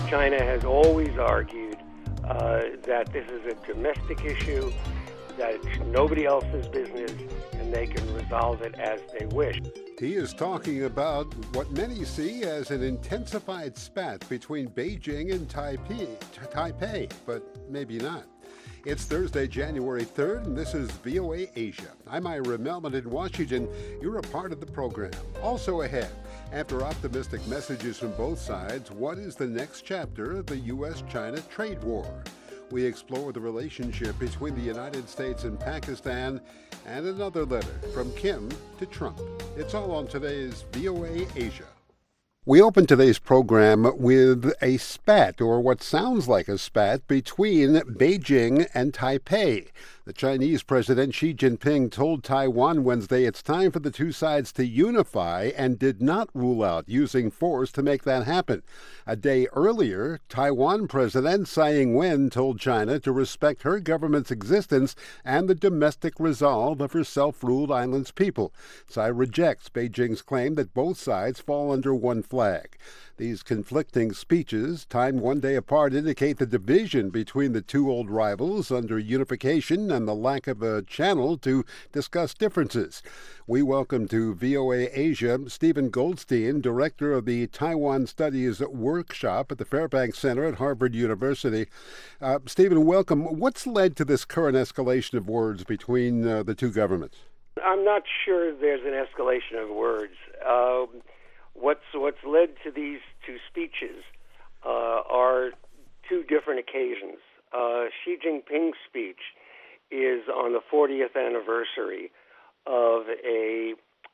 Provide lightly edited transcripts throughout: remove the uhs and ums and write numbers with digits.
China has always argued that this is a domestic issue, that it's nobody else's business, and they can resolve it as they wish. He is talking about what many see as an intensified spat between Beijing and Taipei, but maybe not. It's Thursday, January 3rd, and this is VOA Asia. I'm Ira Melman in Washington. You're a part of the program. Also ahead, after optimistic messages from both sides, what is the next chapter of the U.S.-China trade war? We explore the relationship between the United States and Pakistan, and another letter from Kim to Trump. It's all on today's VOA Asia. We open today's program with a spat, or what sounds like a spat, between Beijing and Taipei. The Chinese President Xi Jinping told Taiwan Wednesday it's time for the two sides to unify and did not rule out using force to make that happen. A day earlier, Taiwan President Tsai Ing-wen told China to respect her government's existence and the domestic resolve of her self-ruled island's people. Tsai rejects Beijing's claim that both sides fall under one flag. These conflicting speeches, timed one day apart, indicate the division between the two old rivals under unification and the lack of a channel to discuss differences. We welcome to VOA Asia Stephen Goldstein, director of the Taiwan Studies Workshop at the Fairbanks Center at Harvard University. Stephen, welcome. What's led to this current escalation of words between the two governments? I'm not sure there's an escalation of words. What's led to these two speeches are two different occasions. Xi Jinping's speech is on the 40th anniversary of a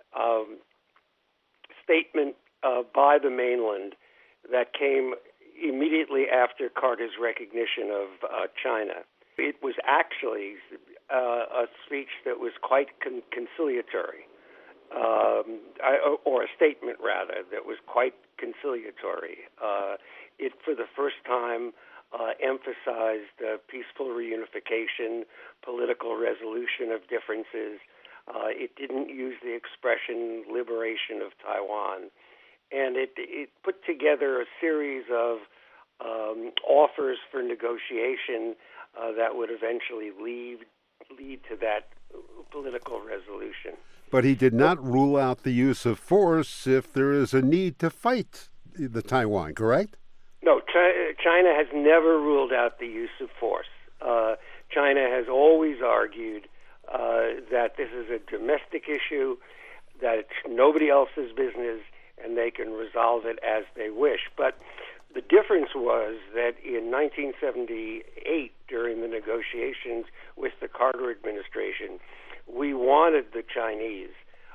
statement by the mainland that came immediately after Carter's recognition of China. It was actually a speech that was quite conciliatory. Or a statement, rather, that was quite conciliatory. It, for the first time, emphasized peaceful reunification, political resolution of differences. It didn't use the expression liberation of Taiwan. And it put together a series of offers for negotiation that would eventually lead to that political resolution. But he did not rule out the use of force if there is a need to fight the Taiwan, correct? No, China has never ruled out the use of force. China has always argued that this is a domestic issue, that it's nobody else's business, and they can resolve it as they wish. But the difference was that in 1978, during the negotiations with the Carter administration, we wanted the Chinese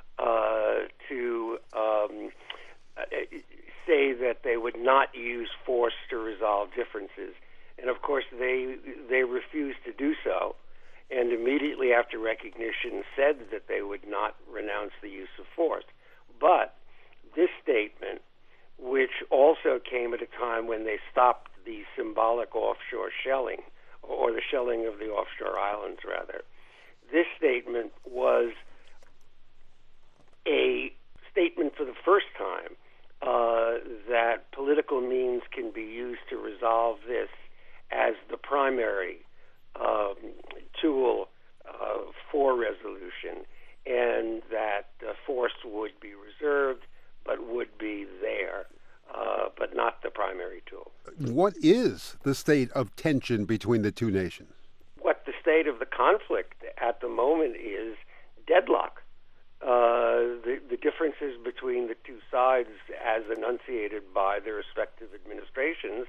to say that they would not use force to resolve differences. And of course, they refused to do so, and immediately after recognition said that they would not renounce the use of force. But this statement, which also came at a time when they stopped the symbolic offshore shelling, or the shelling of the offshore islands, rather, this statement was a statement for the first time that political means can be used to resolve this as the primary tool for resolution, and that force would be reserved but would be there, but not the primary tool. What is the state of tension between the two nations? What the state of the conflict at the moment is deadlock. The differences between the two sides, as enunciated by their respective administrations,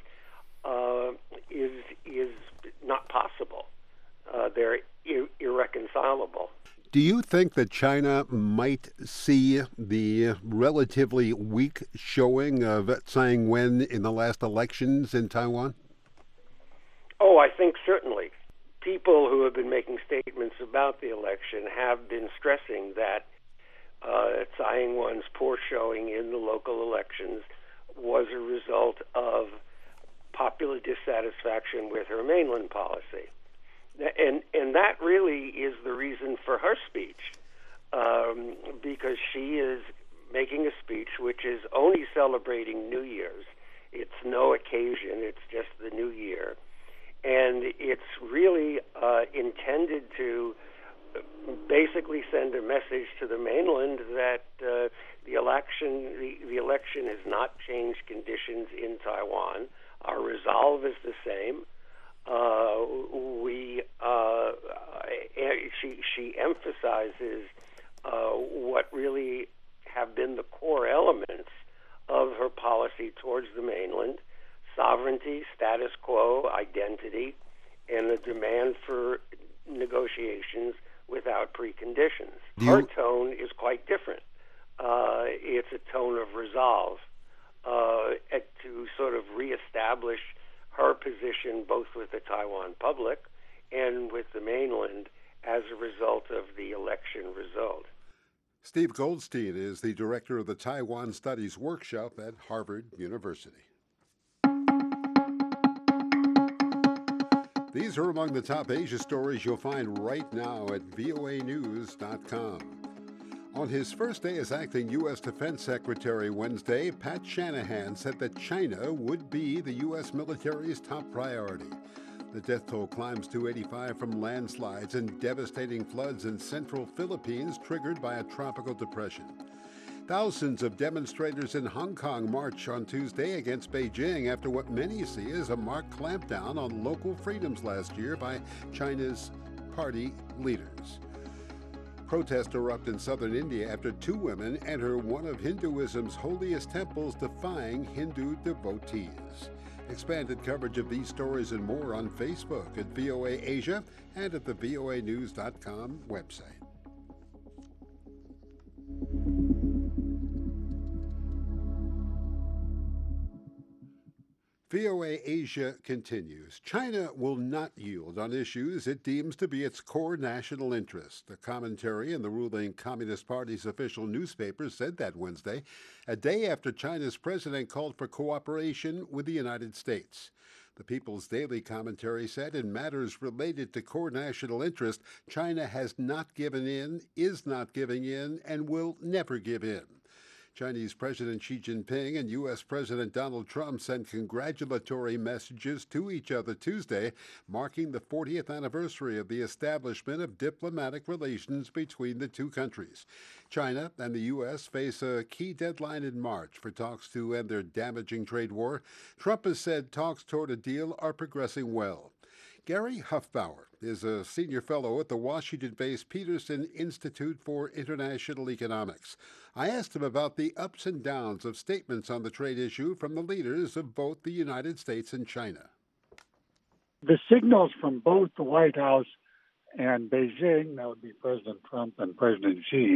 is not possible. They're irreconcilable. Do you think that China might see the relatively weak showing of Tsai Ing-wen in the last elections in Taiwan? Oh, I think certainly. People who have been making statements about the election have been stressing that Tsai Ing-wen's poor showing in the local elections was a result of popular dissatisfaction with her mainland policy. And that really is the reason for her speech, because she is making a speech which is only celebrating New Year's It's no occasion. It's just the new year. And it's really intended to basically send a message to the mainland that the election has not changed conditions in Taiwan. Our resolve is the same. She emphasizes what really have been the core elements of her policy towards the mainland: sovereignty, status quo, identity, and the demand for negotiations without preconditions. Her tone is quite different. It's a tone of resolve to sort of reestablish her position both with the Taiwan public and with the mainland as a result of the election result. Steve Goldstein is the director of the Taiwan Studies Workshop at Harvard University. These are among the top Asia stories you'll find right now at voanews.com. On his first day as acting U.S. Defense Secretary Wednesday, Pat Shanahan said that China would be the U.S. military's top priority. The death toll climbs to 85 from landslides and devastating floods in central Philippines triggered by a tropical depression. Thousands of demonstrators in Hong Kong march on Tuesday against Beijing after what many see as a marked clampdown on local freedoms last year by China's party leaders. Protests erupt in southern India after two women enter one of Hinduism's holiest temples, defying Hindu devotees. Expanded coverage of these stories and more on Facebook at VOA Asia and at the voanews.com website. VOA Asia continues. China will not yield on issues it deems to be its core national interest. A commentary in the ruling Communist Party's official newspaper said that Wednesday, a day after China's president called for cooperation with the United States. The People's Daily commentary said in matters related to core national interest, China has not given in, is not giving in, and will never give in. Chinese President Xi Jinping and U.S. President Donald Trump sent congratulatory messages to each other Tuesday, marking the 40th anniversary of the establishment of diplomatic relations between the two countries. China and the U.S. face a key deadline in March for talks to end their damaging trade war. Trump has said talks toward a deal are progressing well. Gary Huffbauer is a senior fellow at the Washington-based Peterson Institute for International Economics. I asked him about the ups and downs of statements on the trade issue from the leaders of both the United States and China. The signals from both the White House and Beijing, that would be President Trump and President Xi,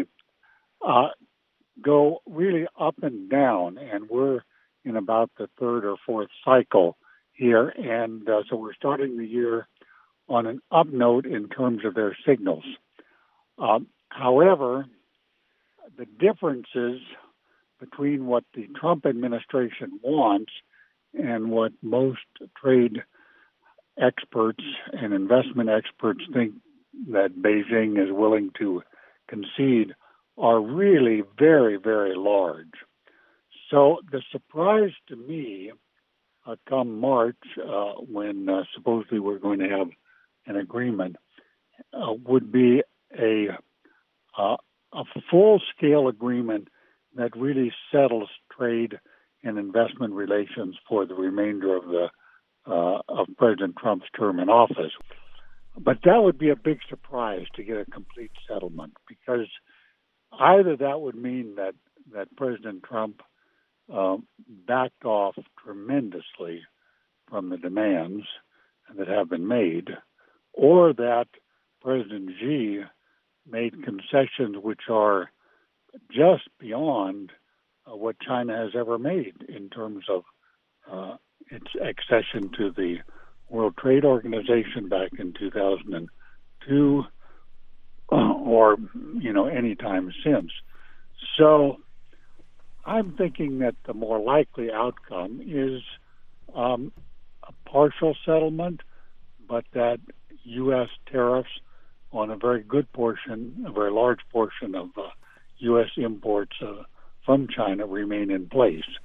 go really up and down, and we're in about the third or fourth cycle here, and so we're starting the year on an up note in terms of their signals. However, the differences between what the Trump administration wants and what most trade experts and investment experts think that Beijing is willing to concede are really very, very large. So the surprise to me come March, when supposedly we're going to have an agreement, would be a full-scale agreement that really settles trade and investment relations for the remainder of President Trump's term in office. But that would be a big surprise to get a complete settlement, because either that would mean that President Trump backed off tremendously from the demands that have been made, or that President Xi made concessions which are just beyond what China has ever made in terms of its accession to the World Trade Organization back in 2002, or any time since. So I'm thinking that the more likely outcome is a partial settlement, but that U.S. tariffs on a very large portion of U.S. imports from China remain in place.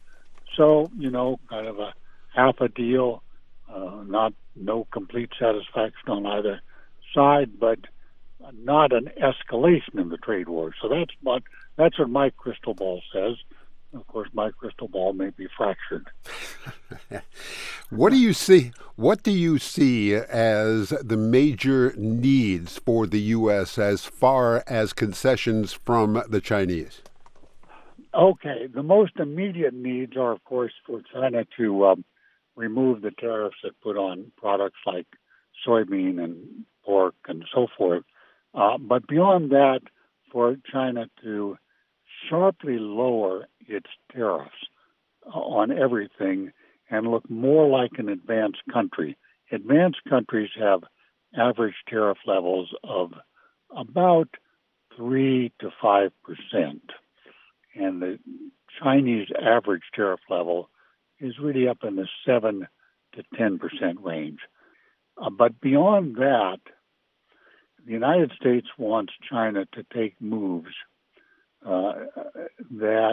So, kind of a half a deal, no complete satisfaction on either side, but not an escalation in the trade war. So that's what my crystal ball says. Of course, my crystal ball may be fractured. What do you see? What do you see as the major needs for the U.S. as far as concessions from the Chinese? Okay, the most immediate needs are, of course, for China to remove the tariffs that put on products like soybean and pork and so forth. But beyond that, for China to sharply lower its tariffs on everything and look more like an advanced country. Advanced countries have average tariff levels of about 3 to 5%. And the Chinese average tariff level is really up in the 7 to 10% range. But beyond that, the United States wants China to take moves that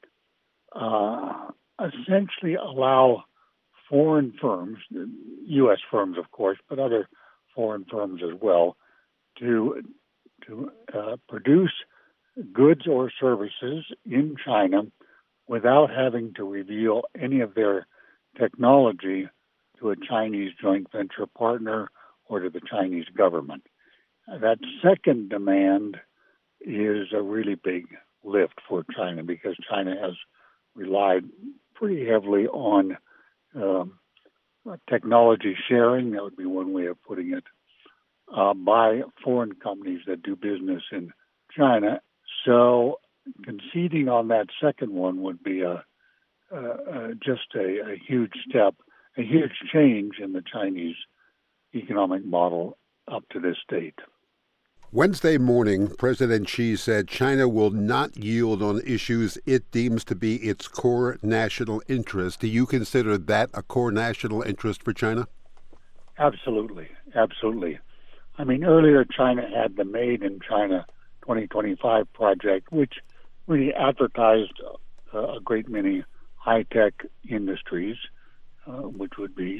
essentially allow foreign firms, U.S. firms, of course, but other foreign firms as well, to produce goods or services in China without having to reveal any of their technology to a Chinese joint venture partner or to the Chinese government. That second demand is a really big lift for China because China has relied pretty heavily on technology sharing, that would be one way of putting it, by foreign companies that do business in China. So conceding on that second one would be just a huge step, a huge change in the Chinese economic model up to this date. Wednesday morning, President Xi said China will not yield on issues it deems to be its core national interest. Do you consider that a core national interest for China? Absolutely. Absolutely. I mean, earlier China had the Made in China 2025 project, which really advertised a great many high-tech industries, which would be,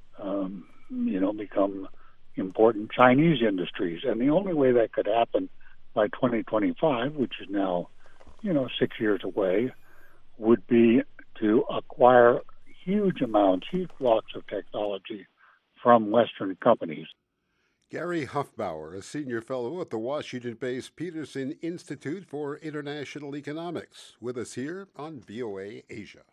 become important Chinese industries. And the only way that could happen by 2025, which is now, 6 years away, would be to acquire huge blocks of technology from Western companies. Gary Huffbauer, a senior fellow at the Washington-based Peterson Institute for International Economics, with us here on VOA Asia.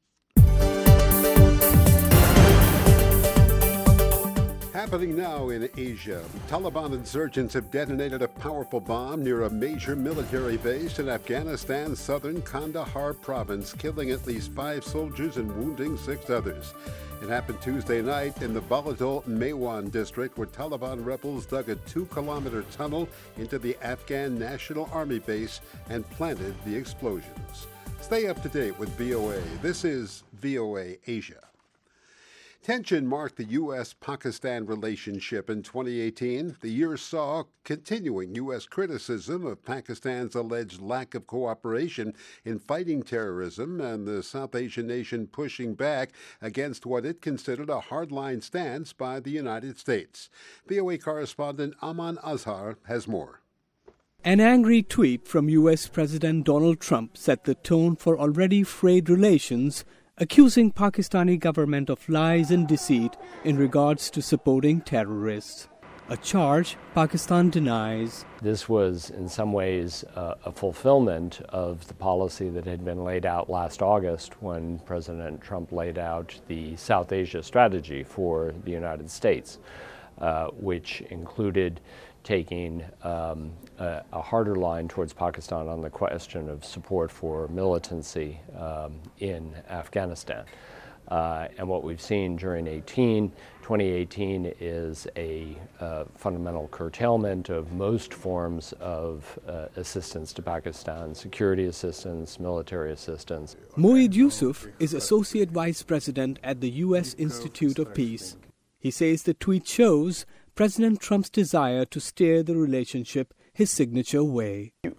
Happening now in Asia, Taliban insurgents have detonated a powerful bomb near a major military base in Afghanistan's southern Kandahar province, killing at least 5 soldiers and wounding 6 others. It happened Tuesday night in the Baladol Maiwan district, where Taliban rebels dug a 2-kilometer tunnel into the Afghan National Army base and planted the explosions. Stay up to date with VOA. This is VOA Asia. Tension marked the U.S.-Pakistan relationship in 2018. The year saw continuing U.S. criticism of Pakistan's alleged lack of cooperation in fighting terrorism and the South Asian nation pushing back against what it considered a hardline stance by the United States. VOA correspondent Aman Azhar has more. An angry tweet from U.S. President Donald Trump set the tone for already frayed relations, accusing Pakistani government of lies and deceit in regards to supporting terrorists, a charge Pakistan denies. This was in some ways a fulfillment of the policy that had been laid out last August when President Trump laid out the South Asia strategy for the United States, which included taking a harder line towards Pakistan on the question of support for militancy in Afghanistan. And what we've seen during 2018 is a fundamental curtailment of most forms of assistance to Pakistan, security assistance, military assistance. Moeed Yusuf is Associate Vice President at the U.S. Institute of Peace. He says the tweet shows President Trump's desire to steer the relationship his signature way. It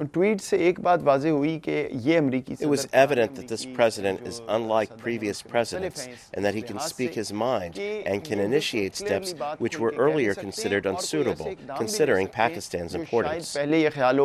was evident that this president is unlike previous presidents and that he can speak his mind and can initiate steps which were earlier considered unsuitable, considering Pakistan's importance. In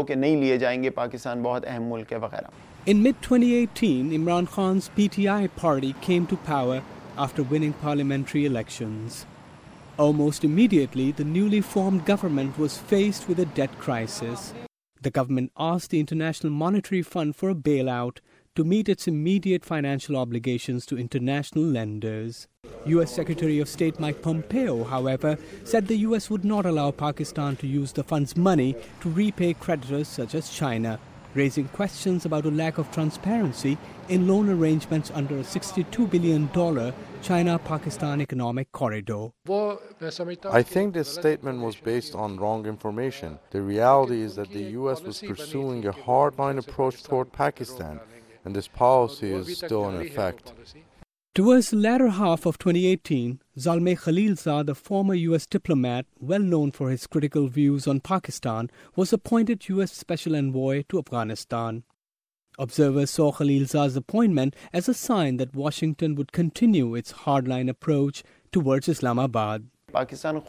mid-2018, Imran Khan's PTI party came to power after winning parliamentary elections. Almost immediately, the newly formed government was faced with a debt crisis. The government asked the International Monetary Fund for a bailout to meet its immediate financial obligations to international lenders. U.S. Secretary of State Mike Pompeo, however, said the U.S. would not allow Pakistan to use the fund's money to repay creditors such as China, raising questions about a lack of transparency in loan arrangements under a $62 billion China-Pakistan economic corridor. I think this statement was based on wrong information. The reality is that the U.S. was pursuing a hardline approach toward Pakistan, and this policy is still in effect. Towards the latter half of 2018, Zalmay Khalilzad, the former U.S. diplomat well known for his critical views on Pakistan, was appointed U.S. Special Envoy to Afghanistan. Observers saw Khalilzad's appointment as a sign that Washington would continue its hardline approach towards Islamabad. Pakistan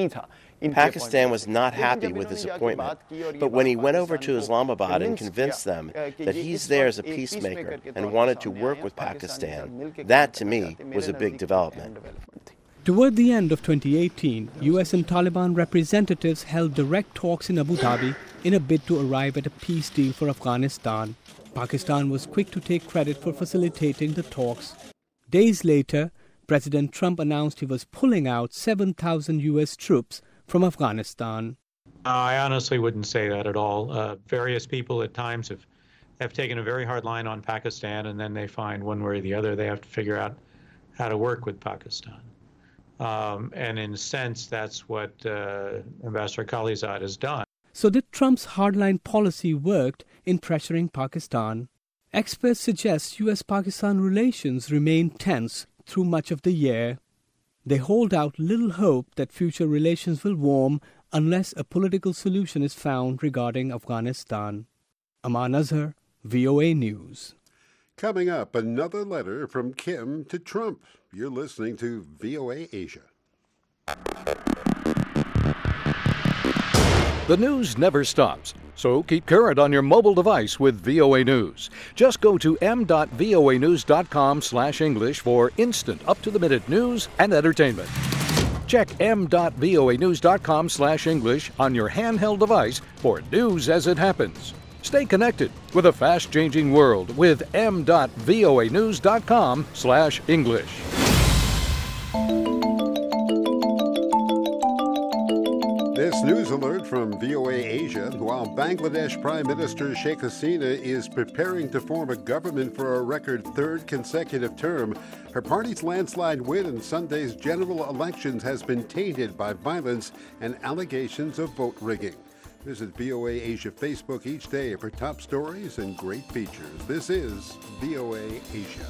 was not happy with his appointment, but when he went over to Islamabad and convinced them that he's there as a peacemaker and wanted to work with Pakistan, that to me was a big development. Toward the end of 2018, U.S. and Taliban representatives held direct talks in Abu Dhabi in a bid to arrive at a peace deal for Afghanistan. Pakistan was quick to take credit for facilitating the talks. Days later, President Trump announced he was pulling out 7,000 U.S. troops from Afghanistan. I honestly wouldn't say that at all. Various people at times have taken a very hard line on Pakistan, and then they find one way or the other they have to figure out how to work with Pakistan. And in a sense, that's what Ambassador Khalilzad has done. So did Trump's hardline policy work in pressuring Pakistan? Experts suggest U.S.-Pakistan relations remain tense through much of the year. They hold out little hope that future relations will warm unless a political solution is found regarding Afghanistan. Aman Azhar, VOA News. Coming up, another letter from Kim to Trump. You're listening to VOA Asia. The news never stops, so keep current on your mobile device with VOA News. Just go to m.voanews.com/English for instant, up-to-the-minute news and entertainment. Check m.voanews.com/English on your handheld device for news as it happens. Stay connected with a fast-changing world with m.voanews.com/English. This news alert from VOA Asia. While Bangladesh Prime Minister Sheikh Hasina is preparing to form a government for a record third consecutive term, her party's landslide win in Sunday's general elections has been tainted by violence and allegations of vote rigging. Visit VOA Asia Facebook each day for top stories and great features. This is VOA Asia.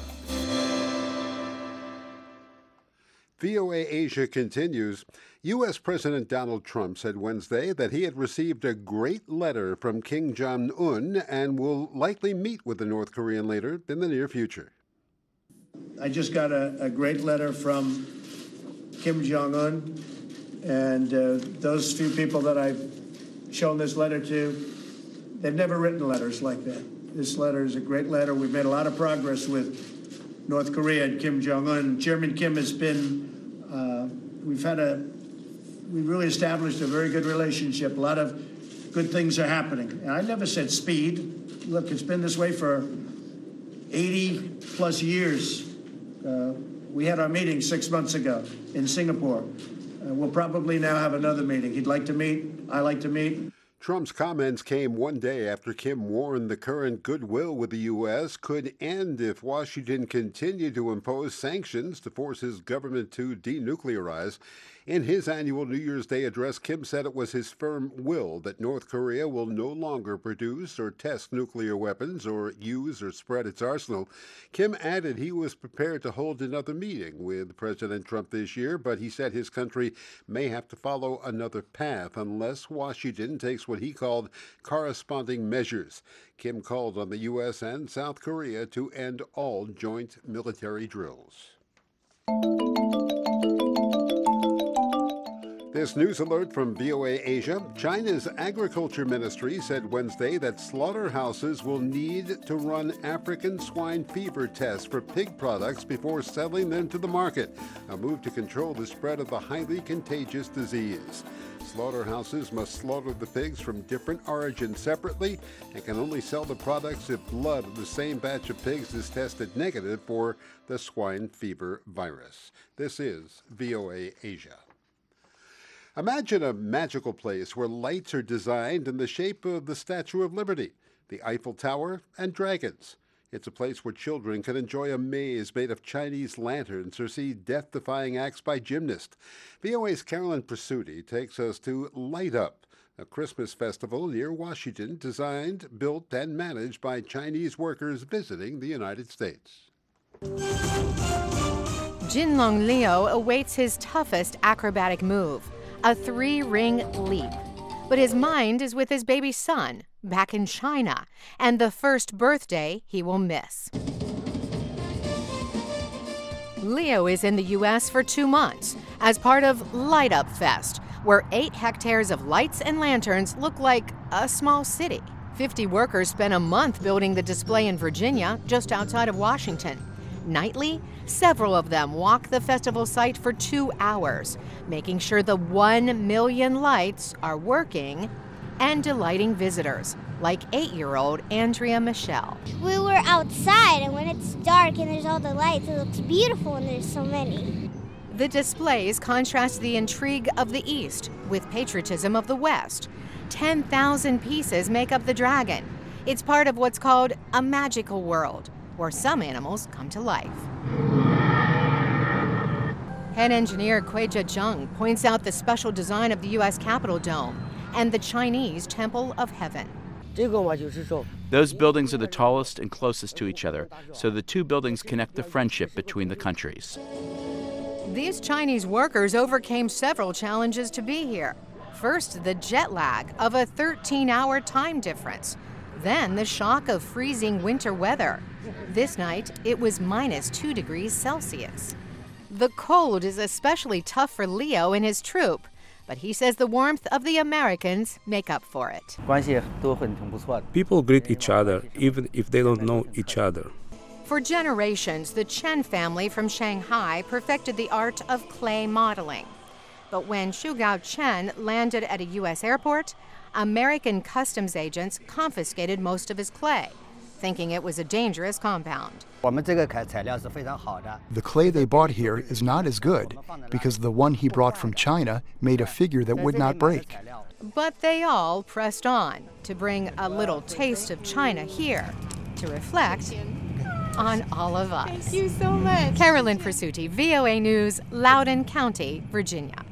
VOA Asia continues. U.S. President Donald Trump said Wednesday that he had received a great letter from Kim Jong-un and will likely meet with the North Korean leader in the near future. I just got a great letter from Kim Jong-un, and those few people that I've shown this letter to, they've never written letters like that. This letter is a great letter. We've made a lot of progress with North Korea and Kim Jong-un. Chairman Kim has been, we've really established a very good relationship. A lot of good things are happening. And I never said speed. Look, it's been this way for 80 plus years. We had our meeting 6 months ago in Singapore. We'll probably now have another meeting. He'd like to meet. I like to meet. Trump's comments came one day after Kim warned the current goodwill with the U.S. could end if Washington continued to impose sanctions to force his government to denuclearize. In his annual New Year's Day address, Kim said it was his firm will that North Korea will no longer produce or test nuclear weapons or use or spread its arsenal. Kim added he was prepared to hold another meeting with President Trump this year, but he said his country may have to follow another path unless Washington takes what he called corresponding measures. Kim called on the U.S. and South Korea to end all joint military drills. This news alert from VOA Asia. China's agriculture ministry said Wednesday that slaughterhouses will need to run African swine fever tests for pig products before selling them to the market, a move to control the spread of the highly contagious disease. Slaughterhouses must slaughter the pigs from different origins separately and can only sell the products if blood of the same batch of pigs is tested negative for the swine fever virus. This is VOA Asia. Imagine a magical place where lights are designed in the shape of the Statue of Liberty, the Eiffel Tower, and dragons. It's a place where children can enjoy a maze made of Chinese lanterns or see death-defying acts by gymnasts. VOA's Carolyn Presutti takes us to Light Up, a Christmas festival near Washington designed, built, and managed by Chinese workers visiting the United States. Jinlong Liu awaits his toughest acrobatic move, a 3-ring leap. But his mind is with his baby son, back in China, and the first birthday he will miss. Leo is in the U.S. for 2 months as part of Light Up Fest, where 8 hectares of lights and lanterns look like a small city. 50 workers spent a month building the display in Virginia, just outside of Washington. Nightly, several of them walk the festival site for 2 hours, making sure the 1 million lights are working and delighting visitors, like 8-year-old Andrea Michelle. We were outside, and when it's dark and there's all the lights, it looks beautiful and there's so many. The displays contrast the intrigue of the East with patriotism of the West. 10,000 pieces make up the dragon. It's part of what's called a magical world, where some animals come to life. Head engineer Kuijia Zheng points out the special design of the U.S. Capitol Dome and the Chinese Temple of Heaven. Those buildings are the tallest and closest to each other, so the 2 buildings connect the friendship between the countries. These Chinese workers overcame several challenges to be here. First, the jet lag of a 13-hour time difference. Then the shock of freezing winter weather. This night, it was -2 degrees Celsius. The cold is especially tough for Leo and his troop, but he says the warmth of the Americans make up for it. People greet each other, even if they don't know each other. For generations, the Chen family from Shanghai perfected the art of clay modeling. But when Xu Gao Chen landed at a U.S. airport, American customs agents confiscated most of his clay, thinking it was a dangerous compound. The clay they bought here is not as good because the one he brought from China made a figure that would not break. But they all pressed on to bring a little taste of China here to reflect on all of us. Thank you so much. Carolyn Presutti, VOA News, Loudoun County, Virginia.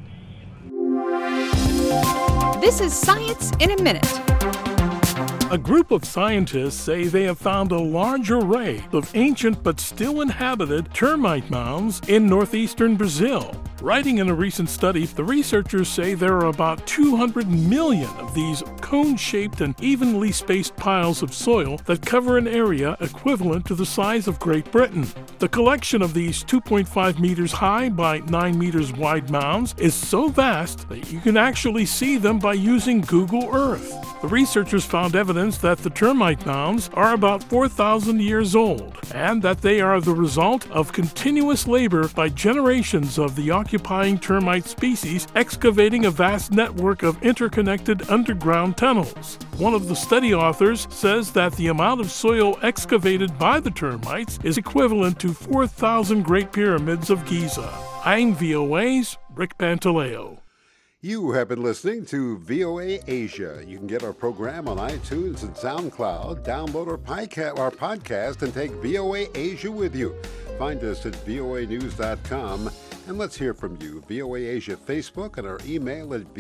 This is Science in a Minute. A group of scientists say they have found a large array of ancient but still inhabited termite mounds in northeastern Brazil. Writing in a recent study, the researchers say there are about 200 million of these cone-shaped and evenly spaced piles of soil that cover an area equivalent to the size of Great Britain. The collection of these 2.5 meters high by 9 meters wide mounds is so vast that you can actually see them by using Google Earth. The researchers found evidence that the termite mounds are about 4,000 years old and that they are the result of continuous labor by generations of the occupying termite species excavating a vast network of interconnected underground tunnels. One of the study authors says that the amount of soil excavated by the termites is equivalent to 4,000 Great Pyramids of Giza. I'm VOA's Rick Pantaleo. You have been listening to VOA Asia. You can get our program on iTunes and SoundCloud. Download our podcast and take VOA Asia with you. Find us at voanews.com. And let's hear from you. VOA Asia Facebook and our email at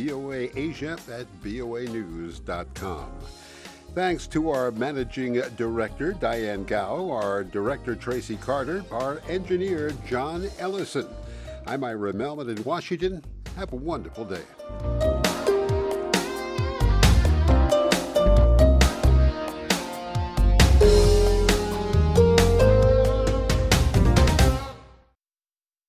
voaasia@voanews.com. Thanks to our managing director, Diane Gao, our director, Tracy Carter, our engineer, John Ellison. I'm Ira Melman in Washington. Have a wonderful day.